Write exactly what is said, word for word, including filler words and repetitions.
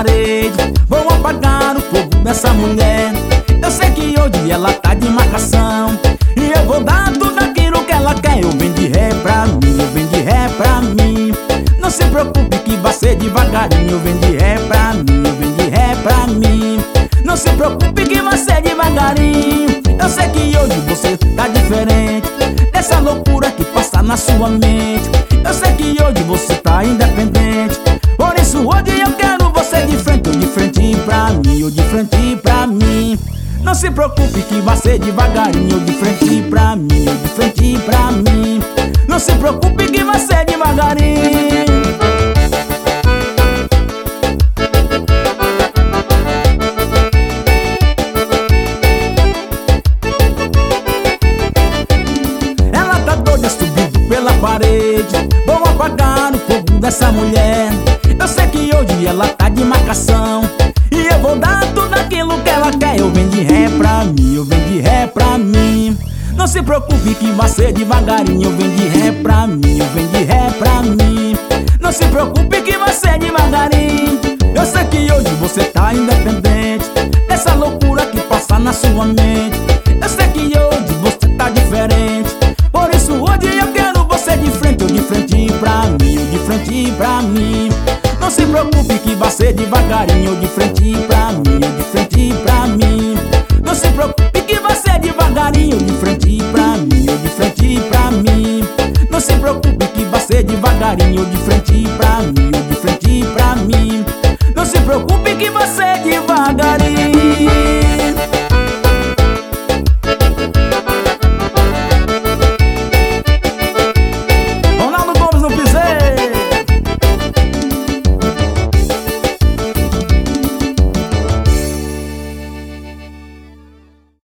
parede. Vou apagar o fogo dessa mulher. Eu sei que hoje ela tá de marcação, e eu vou dar tudo aquilo que ela quer. Eu venho de ré pra mim, eu venho de ré pra mim. Não se preocupe que vai ser devagarinho. Eu venho de ré pra mim, eu venho de ré pra mim. Não se preocupe que vai ser devagarinho. Eu sei que hoje você tá diferente dessa loucura que passa na sua mente. Eu sei que hoje você tá independente, por isso hoje eu quero você de frente. Ou de frente pra mim, ou de frente pra mim. Não se preocupe que vai ser devagarinho. Ou de frente pra mim, ou de frente pra mim. Não se preocupe que vai ser devagarinho. Ela tá doida subindo pela parede. Vou apagar o fogo dessa mulher. Eu sei que hoje ela tá de marcação, e eu vou dar tudo aquilo que ela quer. Eu venho de ré pra mim, eu venho de ré pra mim. Não se preocupe que vai ser devagarinho. Eu venho de ré pra mim, eu venho de ré pra mim. Não se preocupe que vai ser devagarinho. Eu sei que hoje você tá independente dessa loucura que passa na sua mente. Eu sei que hoje você tá diferente, por isso hoje eu quero você de frente. Ou de frente pra mim, ou de frente pra mim. Não se preocupe que vai ser devagarinho. Ou de frente pra mim, ou de frente pra mim. Não se preocupe que vai ser devagarinho. Ou de frente pra mim, ou de frente pra mim. Não se preocupe que vai ser devagarinho. Ou de frente pra mim, ou de frente pra mim. Não se preocupe que vai ser devagarinho.